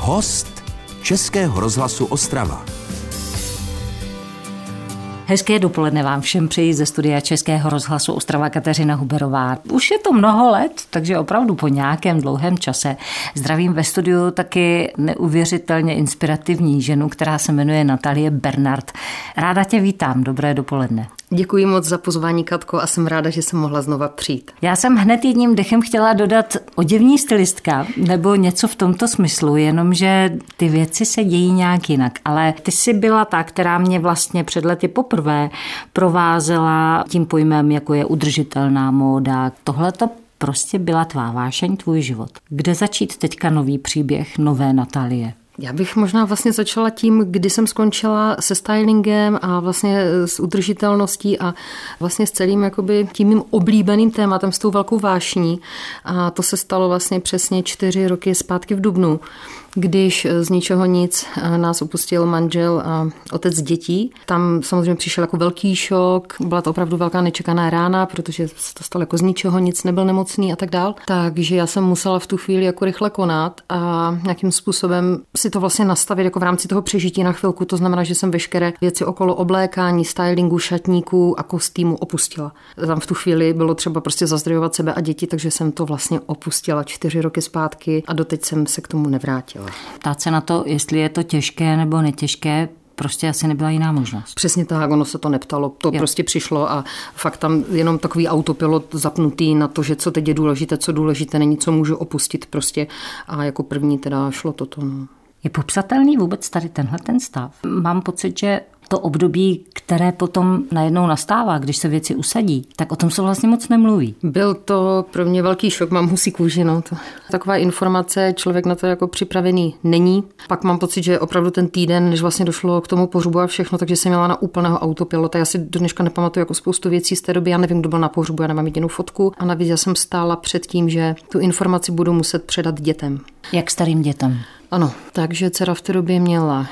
Host Českého rozhlasu Ostrava. Hezké dopoledne vám všem přeji ze studia Českého rozhlasu Ostrava Kateřina Huberová. Už je to mnoho let, takže opravdu po nějakém dlouhém čase zdravím ve studiu taky neuvěřitelně inspirativní ženu, která se jmenuje Natalie Bernard. Ráda tě vítám, dobré dopoledne. Děkuji moc za pozvání, Katko, a jsem ráda, že jsem mohla znova přijít. Já jsem hned jedním dechem chtěla dodat oděvní stylistka nebo něco v tomto smyslu, jenomže ty věci se dějí nějak jinak. Ale ty jsi byla ta, která mě vlastně před lety poprvé provázela tím pojmem, jako je udržitelná móda. Tohle to prostě byla tvá vášeň, tvůj život. Kde začít teďka nový příběh nové Natalie? Já bych možná vlastně začala tím, kdy jsem skončila se stylingem a vlastně s udržitelností a vlastně s celým jakoby tím mým oblíbeným tématem, s tou velkou vášní. A to se stalo vlastně přesně 4 roky zpátky v dubnu, když z ničeho nic nás opustil manžel a otec dětí. Tam samozřejmě přišel jako velký šok, byla to opravdu velká nečekaná rána, protože se to stalo jako z ničeho nic, nebyl nemocný a tak dál. Takže já jsem musela v tu chvíli jako rychle konat a nějakým způsobem si to vlastně nastavit jako v rámci toho přežití na chvilku. To znamená, že jsem veškeré věci okolo oblékání, stylingu, šatníků a kostýmu opustila. Tam v tu chvíli bylo třeba prostě zazdrojovat sebe a děti, takže jsem to vlastně opustila 4 roky zpátky a doteď jsem se k tomu nevrátila. Ptát se na to, jestli je to těžké nebo netěžké, prostě asi nebyla jiná možnost. Přesně tak, ono se to neptalo, to prostě přišlo a fakt tam jenom takový autopilot zapnutý na to, že co teď je důležité, co důležité není, co můžu opustit prostě a jako první teda šlo toto. No. Je popsatelný vůbec tady tenhle ten stav? Mám pocit, že to období, které potom najednou nastává, když se věci usadí, tak o tom se vlastně moc nemluví. Byl to pro mě velký šok, mám husí kůži. No. Taková informace, člověk na to jako připravený není. Pak mám pocit, že opravdu ten týden, než vlastně došlo k tomu pohřbu a všechno, takže jsem měla na úplného autopilota. Já si do dneška nepamatuju jako spoustu věcí z té doby, já nevím, kdo byl na pohřbu, já nemám jedinou fotku. A navíc já jsem stála před tím, že tu informaci budu muset předat dětem. Jak starým dětem? Ano, takže dcera v té době měla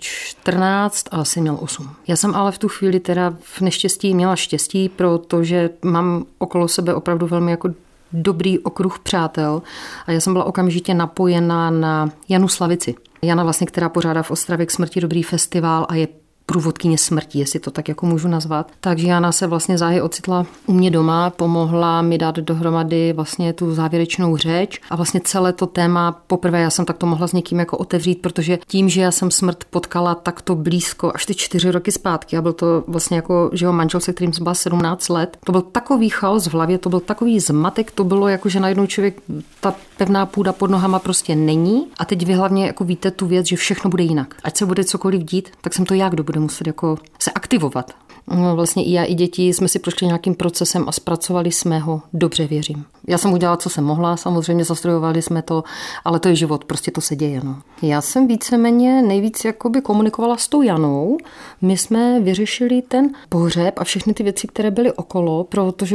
14 a syn měl 8. Já jsem ale v tu chvíli teda v neštěstí měla štěstí, protože mám okolo sebe opravdu velmi jako dobrý okruh přátel a já jsem byla okamžitě napojená na Janu Slavici. Jana vlastně, která pořádá v Ostravě k smrti dobrý festival a je průvodkyně smrti, jestli to tak jako můžu nazvat. Takže Jana se vlastně záhy ocitla u mě doma, pomohla mi dát dohromady vlastně tu závěrečnou řeč a vlastně celé to téma poprvé já jsem takto mohla s někým jako otevřít, protože tím, že já jsem smrt potkala takto blízko až ty 4 roky zpátky a byl to vlastně jako, že jo, manžel, se kterým jsem byla 17 let, to byl takový chaos v hlavě, to byl takový zmatek, to bylo jako, že najednou člověk, ta pevná půda pod nohama prostě není a teď vy hlavně jako víte tu věc, že všechno bude jinak. Ať se bude cokoliv dít, tak jsem to já, kdo bude muset jako se aktivovat. No, vlastně i já, i děti jsme si prošli nějakým procesem a zpracovali jsme ho, dobře věřím. Já jsem udělala, co jsem mohla, samozřejmě zastrojovali jsme to, ale to je život, prostě to se děje. No. Já jsem víceméně nejvíc jakoby komunikovala s tou Janou. My jsme vyřešili ten pohřeb a všechny ty věci, které byly okolo, protože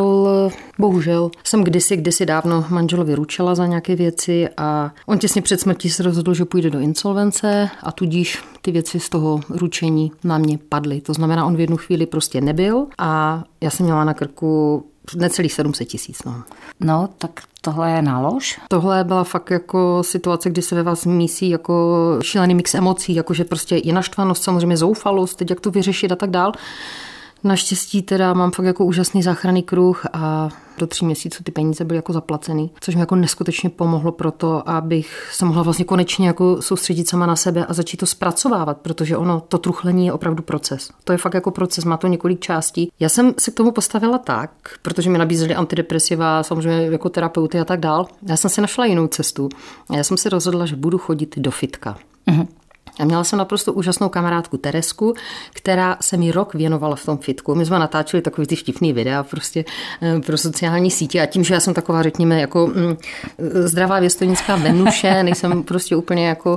bohužel jsem kdysi dávno manželovi ručila za nějaké věci a on těsně před smrtí se rozhodl, že půjde do insolvence a tudíž ty věci z toho ručení na mě padly. To znamená, on v jednu chvíli prostě nebyl a já jsem měla na krku necelých 700 000. No, tak tohle je nálož? Tohle byla fakt jako situace, kdy se ve vás mísí jako šílený mix emocí, jakože prostě je naštvanost, samozřejmě zoufalost, teď jak to vyřešit a tak dál. Naštěstí teda mám fakt jako úžasný záchranný kruh a do 3 měsíců ty peníze byly jako zaplacený, což mi jako neskutečně pomohlo pro to, abych se mohla vlastně konečně jako soustředit sama na sebe a začít to zpracovávat, protože ono, to truchlení je opravdu proces. To je fakt jako proces, má to několik částí. Já jsem se k tomu postavila tak, protože mi nabízeli antidepresiva, samozřejmě jako terapeuty a tak dál. Já jsem si našla jinou cestu a já jsem si rozhodla, že budu chodit do fitka. Mhm. A měla jsem naprosto úžasnou kamarádku Teresku, která se mi rok věnovala v tom fitku. My jsme natáčeli takový ty vtipný videa prostě pro sociální sítě a tím, že já jsem taková, řekněme, jako zdravá věstonická Venuše, nejsem prostě úplně jako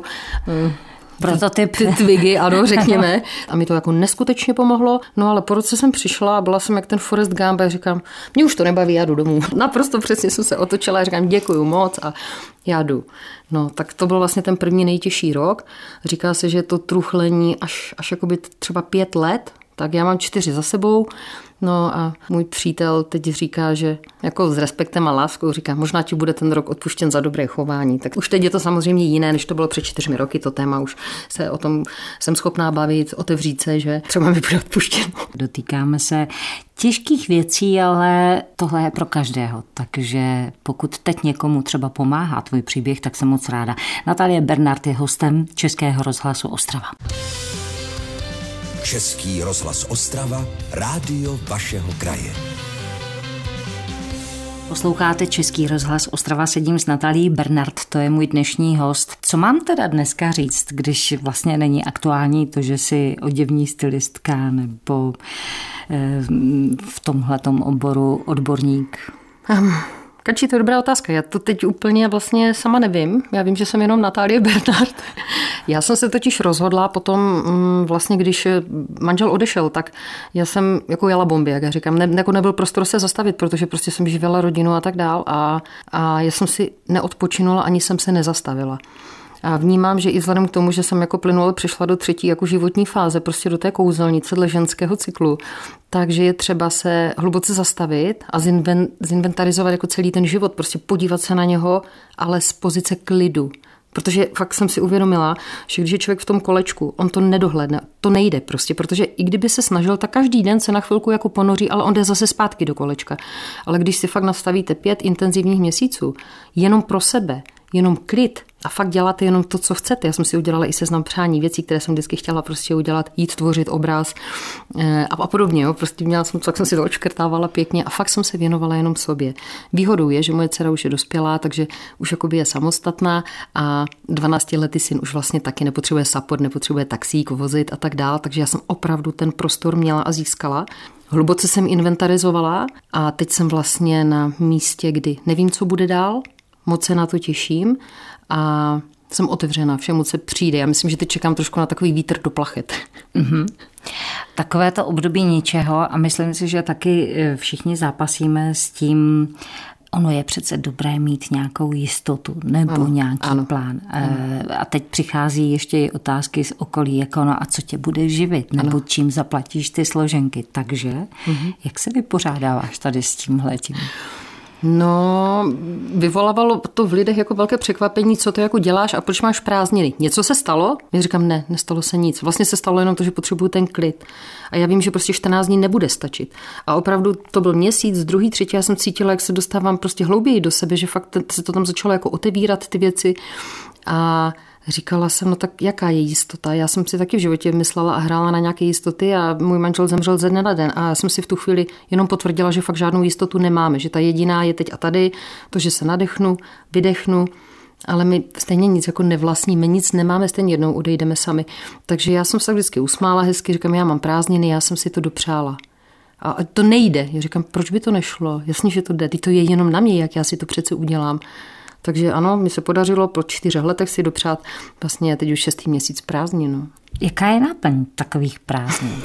prototyp Twiggy, ano, řekněme. A mi to jako neskutečně pomohlo. No ale po roce jsem přišla a byla jsem jak ten Forrest Gump a říkám, mě už to nebaví, já jdu domů. Naprosto přesně jsem se otočila a říkám, děkuju moc a já jdu. No, tak to byl vlastně ten první nejtěžší rok. Říká se, že to truchlení až jakoby třeba 5 let Tak já mám 4 za sebou, no a můj přítel teď říká, že jako s respektem a láskou říká, možná ti bude ten rok odpuštěn za dobré chování. Tak už teď je to samozřejmě jiné, než to bylo před 4 roky, to téma už se o tom jsem schopná bavit, otevřít se, že třeba mi bude odpuštěno. Dotýkáme se těžkých věcí, ale tohle je pro každého, takže pokud teď někomu třeba pomáhá tvůj příběh, tak jsem moc ráda. Natalie Bernard je hostem Českého rozhlasu Ostrava. Český rozhlas Ostrava, rádio vašeho kraje. Posloucháte Český rozhlas Ostrava, sedím s Natalií Bernard, to je můj dnešní host. Co mám teda dneska říct, když vlastně není aktuální to, že jsi oděvní stylistka nebo v tomhletom oboru odborník? Kači, to je dobrá otázka. Já to teď úplně vlastně sama nevím. Já vím, že jsem jenom Natalie Bernard. Já jsem se totiž rozhodla potom vlastně, když manžel odešel, tak já jsem jako jela bomby, jak já říkám. Jako nebyl prostor se zastavit, protože prostě jsem živila rodinu a tak dál a já jsem si neodpočinula, ani jsem se nezastavila. A vnímám, že i vzhledem k tomu, že jsem jako plynule přišla do 3. jako životní fáze, prostě do té kouzelnice dle ženského cyklu, takže je třeba se hluboce zastavit a zinventarizovat jako celý ten život, prostě podívat se na něho, ale z pozice klidu. Protože fakt jsem si uvědomila, že když je člověk v tom kolečku, on to nedohledne, to nejde prostě, protože i kdyby se snažil, tak každý den se na chvilku jako ponoří, ale on jde zase zpátky do kolečka. Ale když si fakt nastavíte 5 intenzivních měsíců, jenom pro sebe, jenom klid a fakt děláte jenom to, co chcete. Já jsem si udělala i seznam přání věcí, které jsem vždycky chtěla prostě udělat, jít tvořit obraz a podobně. Jo. Prostě měla jsem, tak jsem si to odškrtávala pěkně a fakt jsem se věnovala jenom sobě. Výhodou je, že moje dcera už je dospělá, takže už jakoby je samostatná a 12letý syn už vlastně taky nepotřebuje support, nepotřebuje taxík vozit a tak dál, takže já jsem opravdu ten prostor měla a získala. Hluboce jsem inventarizovala a teď jsem vlastně na místě, kdy nevím, co bude dál. Moc se na to těším a jsem otevřená všemu, co přijde. Já myslím, že teď čekám trošku na takový vítr do plachet. Mm-hmm. Takové to období ničeho a myslím si, že taky všichni zápasíme s tím, ono je přece dobré mít nějakou jistotu nebo nějaký plán. A teď přichází ještě i otázky z okolí, jako no a co tě bude živit, nebo čím zaplatíš ty složenky. Takže jak se vypořádáváš tady s tímhletím? No, vyvolávalo to v lidech jako velké překvapení, co to jako děláš a proč máš prázdniny. Něco se stalo? Já říkám, ne, nestalo se nic. Vlastně se stalo jenom to, že potřebuju ten klid. A já vím, že prostě 14 dní nebude stačit. A opravdu to byl měsíc, druhý, třetí, já jsem cítila, jak se dostávám prostě hlouběji do sebe, že fakt se to tam začalo jako otevírat ty věci a říkala jsem, no tak jaká je jistota? Já jsem si taky v životě myslela a hrála na nějaké jistoty a můj manžel zemřel ze dne na den a já jsem si v tu chvíli jenom potvrdila, že fakt žádnou jistotu nemáme, že ta jediná je teď a tady, to, že se nadechnu, vydechnu, ale my stejně nic jako nevlastníme, nic nemáme, stejně jednou odejdeme sami. Takže já jsem se tak vždycky usmála hezky, říkám, já mám prázdniny, já jsem si to dopřála. A to nejde. Já říkám, proč by to nešlo? Jasně, že to jde, to je jenom na mě, jak já si to přece udělám. Takže ano, mi se podařilo po 4 letech si dopřát vlastně teď už 6. měsíc prázdnin. No. Jaká je náplň takových prázdnin?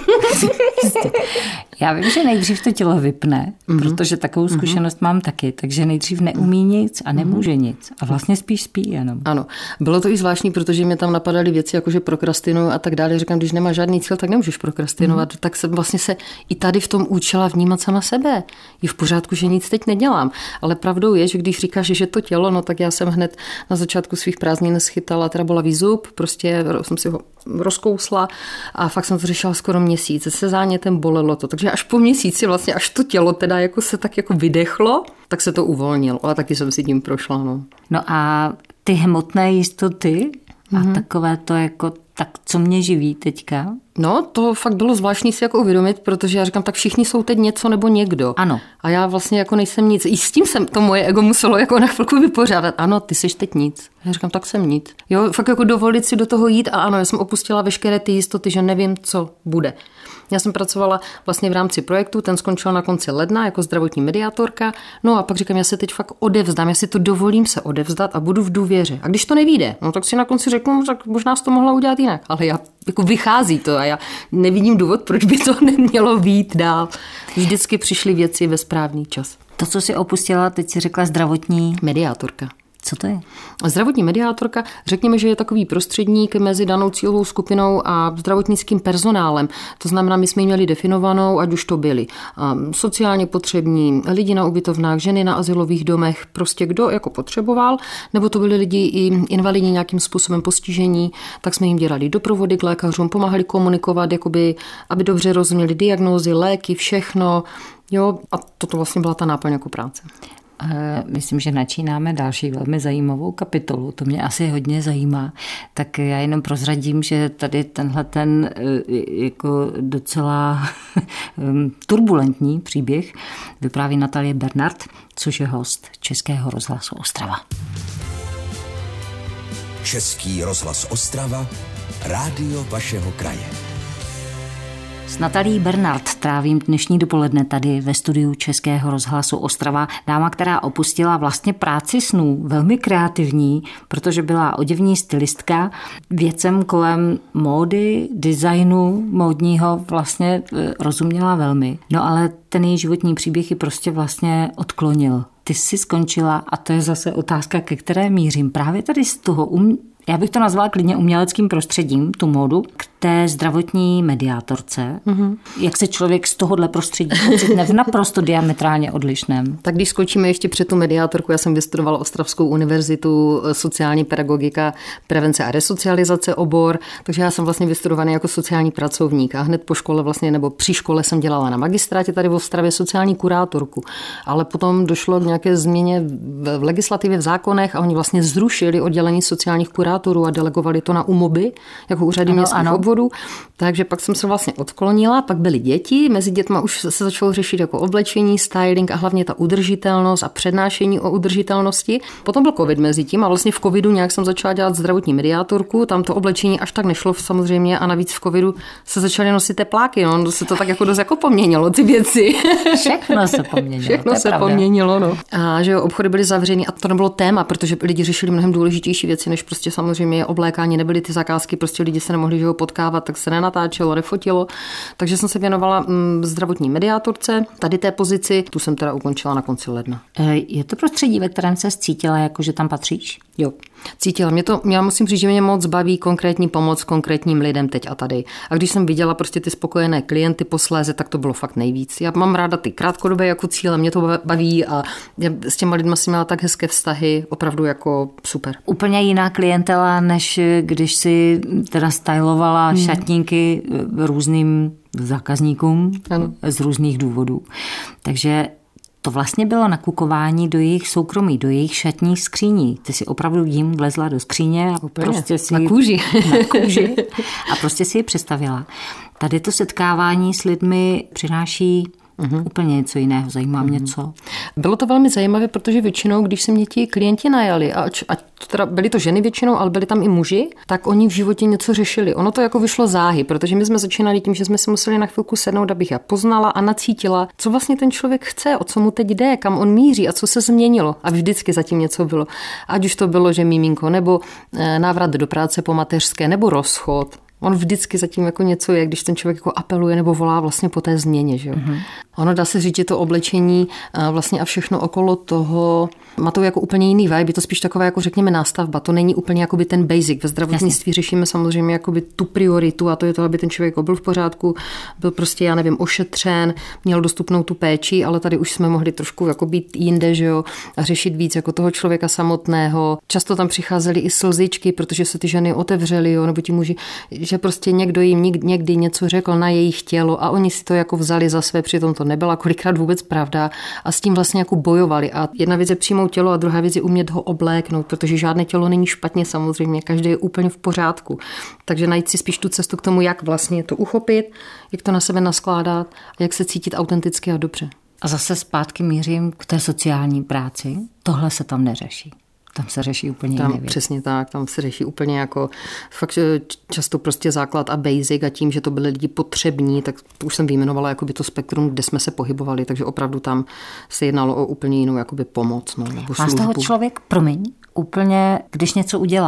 Já vím, že nejdřív to tělo vypne, protože takovou zkušenost mám taky, takže nejdřív neumí nic a nemůže nic a vlastně spíš spí jenom. Ano, bylo to i zvláštní, protože mě tam napadaly věci, jako že prokrastinuju a tak dále. Říkám, když nemáš žádný cíl, tak nemůžeš prokrastinovat. Tak jsem vlastně se i tady v tom učila vnímat sama sebe. Je v pořádku, že nic teď nedělám. Ale pravdou je, že když říkáš, že to tělo, no tak já jsem hned na začátku svých prázdnin schytala bolavý zub, prostě jsem si ho rozkousla a fakt jsem to řešila skoro měsíc. Se zánětem bolelo to, takže až po měsíci vlastně, až to tělo teda jako se tak jako vydechlo, tak se to uvolnilo a taky jsem si tím prošla. No a ty hmotné jistoty a takové to jako, tak co mě živí teďka? No, to fakt bylo zvláštní si jako uvědomit, protože já říkám, tak všichni jsou teď něco nebo někdo. Ano. A já vlastně jako nejsem nic. I s tím jsem to moje ego muselo jako na chvilku vypořádat. Ano, ty jsi teď nic. Já říkám, tak jsem nic. Jo, fakt jako dovolit si do toho jít a ano, já jsem opustila veškeré ty jistoty, že nevím, co bude. Já jsem pracovala vlastně v rámci projektu, ten skončil na konci ledna jako zdravotní mediátorka. No a pak říkám, já se teď fakt odevzdám, já si to dovolím se odevzdat a budu v důvěře. A když to nevyjde, no tak si na konci řeknu, tak možná jsi to mohla udělat jinak. Ale já jako vychází to a já nevidím důvod, proč by to nemělo vyjít dál. Vždycky přišly věci ve správný čas. To, co jsi opustila, teď si řekla zdravotní mediátorka. Co to je? Zdravotní mediátorka, řekněme, že je takový prostředník mezi danou cílovou skupinou a zdravotnickým personálem. To znamená, my jsme ji měli definovanou, ať už to byli sociálně potřební, lidi na ubytovnách, ženy na azylových domech, prostě kdo jako potřeboval, nebo to byli lidi i invalidní nějakým způsobem postižení, tak jsme jim dělali doprovody k lékařům, pomáhali komunikovat, jakoby, aby dobře rozuměli diagnózy, léky, všechno. Jo, a toto vlastně byla ta náplň jako práce. Myslím, že načínáme další velmi zajímavou kapitolu. To mě asi hodně zajímá. Tak já jenom prozradím, že tady tenhle jako docela turbulentní příběh vypráví Natalie Bernard, což je host Českého rozhlasu Ostrava. Český rozhlas Ostrava, rádio vašeho kraje. S Natalií Bernard trávím dnešní dopoledne tady ve studiu Českého rozhlasu Ostrava. Dáma, která opustila vlastně práci snů, velmi kreativní, protože byla oděvní stylistka. Věcem kolem módy, designu módního vlastně rozuměla velmi. No ale ten její životní příběh ji prostě vlastně odklonil. Ty jsi skončila, a to je zase otázka, ke které mířím. Právě tady z toho já bych to nazvala klidně uměleckým prostředím, tu módu, k té zdravotní mediátorce. Mm-hmm. Jak se člověk z tohohle prostředí ocitne v naprosto diametrálně odlišném? Tak když skočíme ještě před tu mediátorku, já jsem vystudovala Ostravskou univerzitu, sociální pedagogika, prevence a resocializace obor, takže já jsem vlastně vystudovaný jako sociální pracovník a hned po škole vlastně, nebo při škole jsem dělala na magistrátě tady v Ostravě sociální kurátorku. Ale potom došlo k nějaké změně v legislativě, v zákonech a oni vlastně zrušili oddělení sociálních kurátorů a delegovali to na UMOBy, jako úřady městských obvodů. Takže pak jsem se vlastně odklonila, pak byly děti, mezi dětma už se začalo řešit jako oblečení, styling a hlavně ta udržitelnost a přednášení o udržitelnosti. Potom byl covid mezi tím a vlastně v covidu nějak jsem začala dělat zdravotní mediátorku, tam to oblečení až tak nešlo samozřejmě a navíc v covidu se začaly nosit tepláky, no, se to tak jako dost jako poměnilo ty věci. Všechno se poměnilo. Všechno se poměnilo, no. A že jo, obchody byly zavřeny a to nebylo téma, protože lidi řešili mnohem důležitější věci, než prostě samozřejmě oblékání, nebyly ty zakázky, prostě lidi se nemohli potkávat, tak se nenatáčelo, nefotilo. Takže jsem se věnovala zdravotní mediátorce, tady té pozici, tu jsem teda ukončila na konci ledna. Je to prostředí, ve kterém se cítila, jako že tam patříš? Jo, cítila. Já musím říct, že mě moc baví konkrétní pomoc konkrétním lidem teď a tady. A když jsem viděla prostě ty spokojené klienty posléze, tak to bylo fakt nejvíc. Já mám ráda ty krátkodobé jako cíle, mě to baví a já s těma lidma jsem měla tak hezké vztahy, opravdu jako super. Úplně jiná klientela, než když si teda stylovala šatníky různým zákazníkům z různých důvodů. Takže to vlastně bylo nakukování do jejich soukromí, do jejich šatních skříní. Ty si opravdu jim vlezla do skříně a prostě si na kůži a prostě si ji představila. Tady to setkávání s lidmi přináší úplně něco jiného, zajímá mě co. Bylo to velmi zajímavé, protože většinou, když se mě ti klienti najali, a teda byly to ženy většinou, ale byli tam i muži, tak oni v životě něco řešili. Ono to jako vyšlo záhy, protože my jsme začínali tím, že jsme si museli na chvilku sednout, abych já poznala a nacítila, co vlastně ten člověk chce, o co mu teď jde, kam on míří a co se změnilo. A vždycky zatím něco bylo. Ať už to bylo, že miminko, nebo návrat do práce po mateřské, nebo rozchod. On vždycky zatím jako něco je, když ten člověk jako apeluje nebo volá vlastně po té změně. Že jo? Ono dá se říct, že to oblečení vlastně a všechno okolo toho má to jako úplně jiný vibe, je to spíš taková jako řekněme nástavba, to není úplně jakoby ten basic. Ve zdravotnictví řešíme samozřejmě jakoby tu prioritu a to je to, aby ten člověk byl v pořádku, byl prostě, já nevím, ošetřen, měl dostupnou tu péči, ale tady už jsme mohli trošku jako být jinde, že jo, a řešit víc jako toho člověka samotného. Často tam přicházely i slzičky, protože se ty ženy otevřely, jo, nebo ti muži, že prostě někdo jim někdy něco řekl na jejich tělo a oni si to jako vzali za své, přitom to nebyla kolikrát vůbec pravda a s tím vlastně jako bojovali. A jedna věc je přijmout tělo a druhá věc je umět ho obléknout, protože žádné tělo není špatně samozřejmě, každé je úplně v pořádku. Takže najít si spíš tu cestu k tomu, jak vlastně to uchopit, jak to na sebe naskládat a jak se cítit autenticky a dobře. A zase zpátky mířím k té sociální práci. Tohle se tam neřeší. Tam se řeší úplně jiné věci. Přesně tak, tam se řeší úplně jako fakt často prostě základ a basic a tím, že to byly lidi potřební, tak to už jsem vyjmenovala jakoby to spektrum, kde jsme se pohybovali, takže opravdu tam se jednalo o úplně jinou jakoby pomoc. No, nebo má z toho člověk, úplně, když něco udělá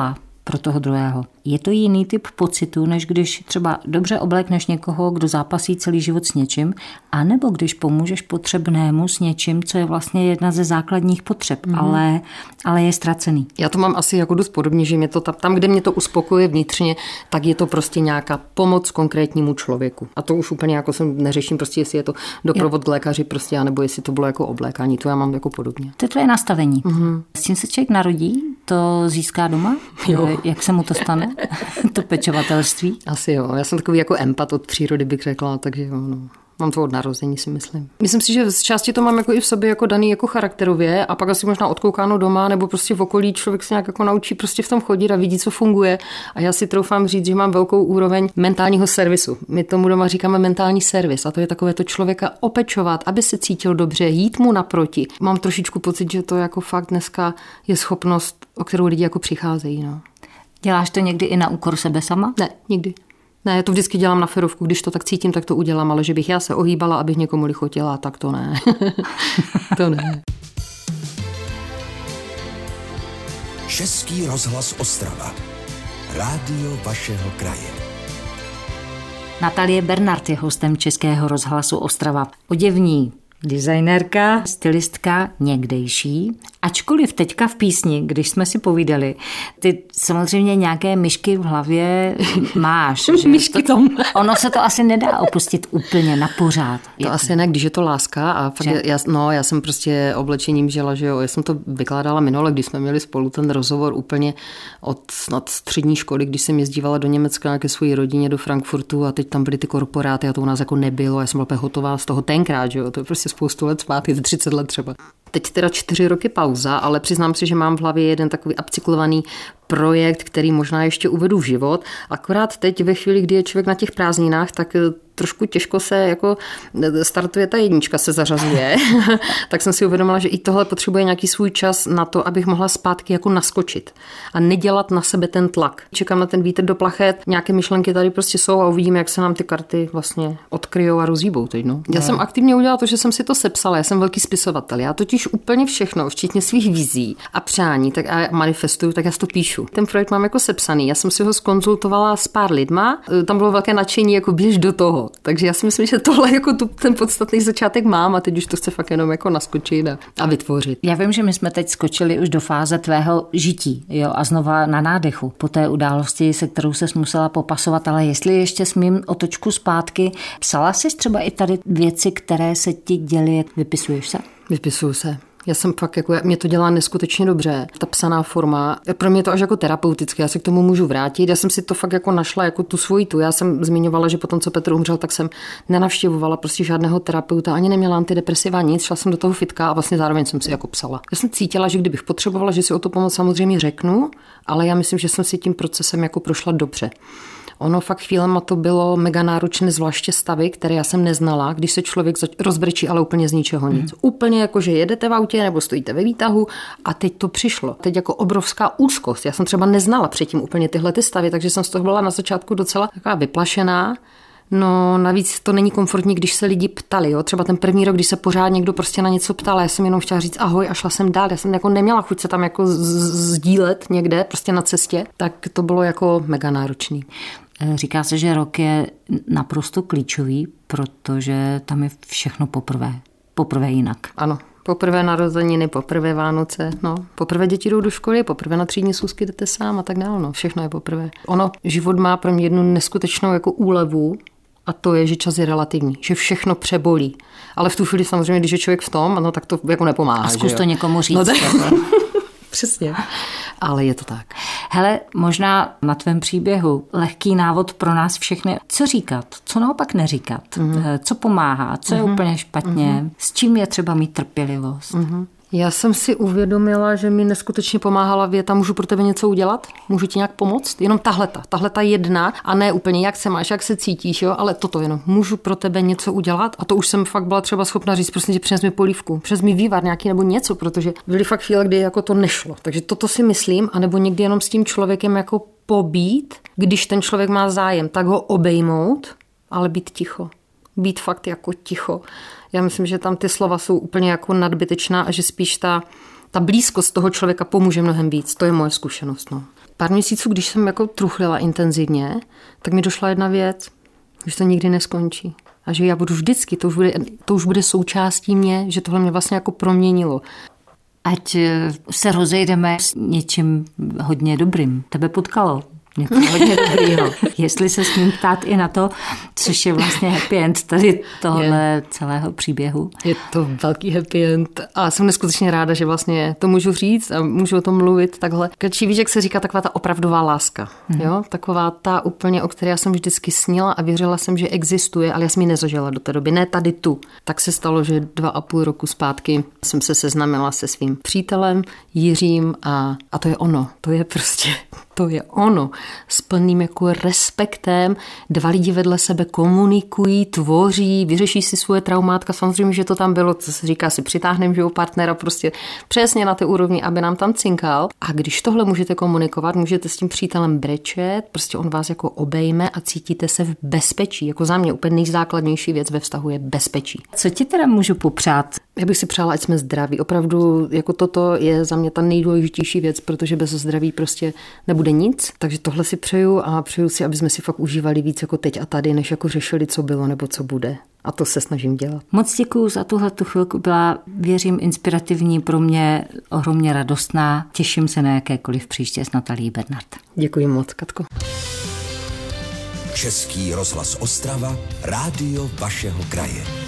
pro toho druhého. Je to jiný typ pocitu, než když třeba dobře oblékneš někoho, kdo zápasí celý život s něčím, anebo když pomůžeš potřebnému s něčím, co je vlastně jedna ze základních potřeb, ale je ztracený. Já to mám asi jako dost podobně, že mě to tam, kde mě to uspokojuje vnitřně, tak je to prostě nějaká pomoc konkrétnímu člověku. A to už úplně jako neřeším prostě, jestli je to doprovod k lékaři prostě, nebo jestli to bylo jako oblékání, to já mám jako podobně. To je tvoje nastavení. S čím se člověk narodí, to získá doma? Jo. Jak se mu to stane? To pečovatelství? Asi jo, já jsem takový jako empat od přírody, bych řekla, takže jo, no. Mám to od narození, si myslím. Myslím si, že z části to mám jako i v sobě jako daný jako charakterově a pak asi možná odkoukáno doma nebo prostě v okolí člověk se nějak jako naučí prostě v tom chodit a vidí, co funguje. A já si troufám říct, že mám velkou úroveň mentálního servisu. My tomu doma říkáme mentální servis a to je takové to člověka opečovat, aby se cítil dobře, jít mu naproti. Mám trošičku pocit, že to jako fakt dneska je schopnost, o kterou lidi jako přicházejí. No. Děláš to někdy i na úkor sebe sama? Ne, nikdy. Ne, já to vždycky dělám na ferovku, když to tak cítím, tak to udělám, ale že bych já se ohýbala, abych někomu lichotila, tak to ne. To ne. Český rozhlas Ostrava. Rádio vašeho kraje. Natalie Bernard je hostem Českého rozhlasu Ostrava. Oděvní designérka, stylistka někdejší. Ačkoliv teďka v písni, když jsme si povídali, ty samozřejmě nějaké myšky v hlavě máš. Myšky tam. Ono se to asi nedá opustit úplně na pořád. To asi ne, když je to láska. A fakt já jsem prostě oblečením žila, že jo. Já jsem to vykládala minule, když jsme měli spolu ten rozhovor úplně od snad střední školy, když jsem jezdívala do Německa ke své rodině do Frankfurtu a teď tam byly ty korporáty a to u nás jako nebylo. Já jsem byla hotová z toho tenkrát, že jo. To je prostě spoustu let zpátky, 30 let třeba. Teď teda 4 roky pauza, ale přiznám si, že mám v hlavě jeden takový upcyklovaný projekt, který možná ještě uvedu v život. Akorát teď ve chvíli, kdy je člověk na těch prázdninách, tak trošku těžko se jako startuje ta jednička, se zařazuje. Tak jsem si uvědomila, že i tohle potřebuje nějaký svůj čas na to, abych mohla zpátky jako naskočit a nedělat na sebe ten tlak. Čekám na ten vítr do plachet, nějaké myšlenky tady prostě jsou a uvidíme, jak se nám ty karty vlastně odkryjou a rozhýbou teď. No. Já jsem aktivně udělala to, že jsem si to sepsala. Já jsem velký spisovatel. Já totiž úplně všechno, včetně svých vizí a přání, tak a manifestuju, tak já si to píšu. Ten projekt mám jako sepsaný. Já jsem si ho zkonzultovala s pár lidma. Tam bylo velké nadšení, jako běž do toho. Takže já si myslím, že tohle jako ten podstatný začátek mám a teď už to chce fakt jenom jako naskočit a vytvořit. Já vím, že my jsme teď skočili už do fáze tvého žití, jo, a znova na nádechu po té události, se kterou ses musela popasovat, ale jestli ještě smím otočku zpátky, psala jsi třeba i tady věci, které se ti děly, vypisuješ se? Vypisuju se. Já jsem fakt, jako, mě to dělá neskutečně dobře, ta psaná forma. Pro mě je to až jako terapeutické, já se k tomu můžu vrátit. Já jsem si to fakt jako našla jako tu svoji tu. Já jsem zmiňovala, že potom, co Petr umřel, tak jsem nenavštěvovala prostě žádného terapeuta, ani neměla antidepresiva, nic, šla jsem do toho fitka a vlastně zároveň jsem si jako psala. Já jsem cítila, že kdybych potřebovala, že si o to pomoc samozřejmě řeknu, ale já myslím, že jsem si tím procesem jako prošla dobře. Ono fakt chvílema to bylo mega náročné, zvláště stavy, které já jsem neznala, když se člověk rozbrečí, ale úplně z ničeho nic. Úplně jako, že jedete v autě nebo stojíte ve výtahu a teď to přišlo. Teď jako obrovská úzkost. Já jsem třeba neznala předtím úplně tyhle ty stavy, takže jsem z toho byla na začátku docela taková vyplašená. No navíc to není komfortní, když se lidi ptali. Jo? Třeba ten první rok, když se pořád někdo prostě na něco ptal, já jsem jenom chtěla říct ahoj a šla jsem dál. Já jsem jako neměla chuť se tam jako sdílet někde prostě na cestě, tak to bylo jako mega náročný. Říká se, že rok je naprosto klíčový, protože tam je všechno poprvé. Poprvé jinak. Ano. Poprvé narozeniny, poprvé Vánoce, no, poprvé děti jdou do školy, poprvé na třídní schůzky jdete sám a tak dále, no, všechno je poprvé. Ono, život má pro mě jednu neskutečnou jako úlevu a to je, že čas je relativní, že všechno přebolí. Ale v tu chvíli samozřejmě, když je člověk v tom, no, tak to jako nepomáhá. A zkus to někomu říct. No, přesně. Ale je to tak. Hele, možná na tvém příběhu lehký návod pro nás všechny. Co říkat, co naopak neříkat, co pomáhá, co je úplně špatně, s čím je třeba mít trpělivost. Já jsem si uvědomila, že mi neskutečně pomáhala věta, můžu pro tebe něco udělat? Můžu ti nějak pomoct? Jenom tahleta jedna a ne úplně jak se máš, jak se cítíš, jo? Ale toto jenom, můžu pro tebe něco udělat? A to už jsem fakt byla třeba schopna říct, prostě přines mi polívku, přines mi vývar nějaký nebo něco, protože byly fakt chvíle, kdy jako to nešlo. Takže toto si myslím, anebo někdy jenom s tím člověkem jako pobít, když ten člověk má zájem, tak ho obejmout, ale být ticho. Být fakt jako ticho. Já myslím, že tam ty slova jsou úplně jako nadbytečná a že spíš ta blízkost toho člověka pomůže mnohem víc. To je moje zkušenost. No. Pár měsíců, když jsem jako truchlila intenzivně, tak mi došla jedna věc, že to nikdy neskončí. A že já budu vždycky, to už bude součástí mě, že tohle mě vlastně jako proměnilo. Ať se rozejdeme s něčím hodně dobrým. Tebe potkalo něco hodně dobrýho. Jestli se smím ptát i na to, což je vlastně happy end tady tohle celého příběhu. Je to velký happy end a jsem neskutečně ráda, že vlastně to můžu říct a můžu o tom mluvit takhle. Kratší víš, jak se říká, taková ta opravdová láska. Jo? Taková ta úplně, o které já jsem vždycky snila a věřila jsem, že existuje, ale já jsem ji nezažila do té doby. Ne tady tu. Tak se stalo, že 2,5 roku zpátky jsem se seznámila se svým přítelem Jiřím a to je ono. To je prostě, to je ono. S plným jako respektem. 2 lidi vedle sebe komunikují, tvoří, vyřeší si svoje traumátka. Samozřejmě, že to tam bylo, co se říká, si přitáhneme živou partnera prostě přesně na té úrovni, aby nám tam cinkal. A když tohle můžete komunikovat, můžete s tím přítelem brečet, prostě on vás jako obejme a cítíte se v bezpečí. Jako za mě úplně nejzákladnější věc ve vztahu je bezpečí. Co ti teda můžu popřát? Já bych si přála, ať jsme zdraví. Opravdu jako toto je za mě ta nejdůležitější věc, protože bez zdraví prostě nebude nic. Takže tohle si přeju a přeju si, aby jsme si fakt užívali víc jako teď a tady, než jako řešili, co bylo nebo co bude. A to se snažím dělat. Moc děkuju za tuhletu chvilku. Byla, věřím, inspirativní, pro mě ohromně radostná. Těším se na jakékoliv příště s Natalí Bernard. Děkuji moc, Katko. Český rozhlas Ostrava, rádio vašeho kraje.